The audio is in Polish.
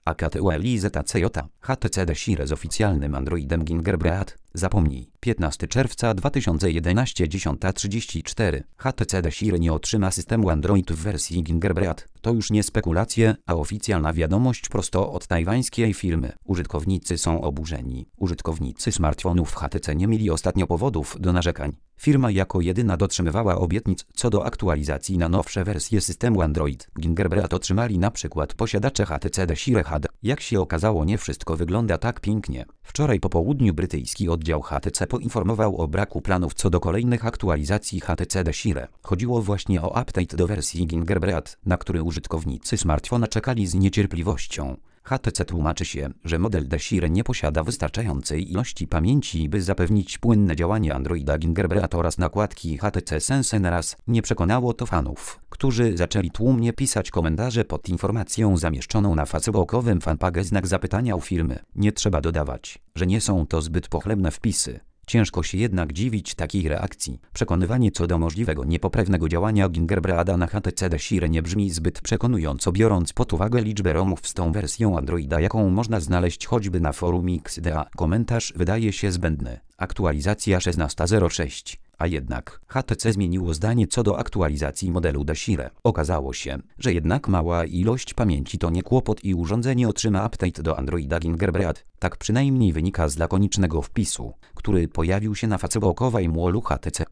AKTUELIZCJ, HTC Desire z oficjalnym Androidem Gingerbread. Zapomnij. 15 czerwca 2011 10:34. HTC Desire nie otrzyma systemu Android w wersji Gingerbread. To już nie spekulacje, a oficjalna wiadomość prosto od tajwańskiej firmy. Użytkownicy są oburzeni. Użytkownicy smartfonów HTC nie mieli ostatnio powodów do narzekań. Firma jako jedyna dotrzymywała obietnic co do aktualizacji na nowsze wersje systemu Android. Gingerbread otrzymali na przykład posiadacze HTC Desire HD. Jak się okazało, nie wszystko wygląda tak pięknie. Wczoraj po południu brytyjski oddział HTC poinformował o braku planów co do kolejnych aktualizacji HTC Desire. Chodziło właśnie o update do wersji Gingerbread, na który użytkownicy smartfona czekali z niecierpliwością. HTC tłumaczy się, że model Desire nie posiada wystarczającej ilości pamięci, by zapewnić płynne działanie Androida Gingerbread oraz nakładki HTC Sense naraz. Nie przekonało to fanów, którzy zaczęli tłumnie pisać komentarze pod informacją zamieszczoną na facebookowym fanpage znak zapytania u firmy. Nie trzeba dodawać, że nie są to zbyt pochlebne wpisy. Ciężko się jednak dziwić takiej reakcji. Przekonywanie co do możliwego niepoprawnego działania Gingerbreada na HTC Desire nie brzmi zbyt przekonująco, biorąc pod uwagę liczbę ROMów z tą wersją Androida, jaką można znaleźć choćby na forum XDA. Komentarz wydaje się zbędny. Aktualizacja 16.06. A jednak HTC zmieniło zdanie co do aktualizacji modelu Desire. Okazało się, że jednak mała ilość pamięci to nie kłopot i urządzenie otrzyma update do Androida Gingerbread. Tak przynajmniej wynika z lakonicznego wpisu, który pojawił się na facebookowej wallu HTC.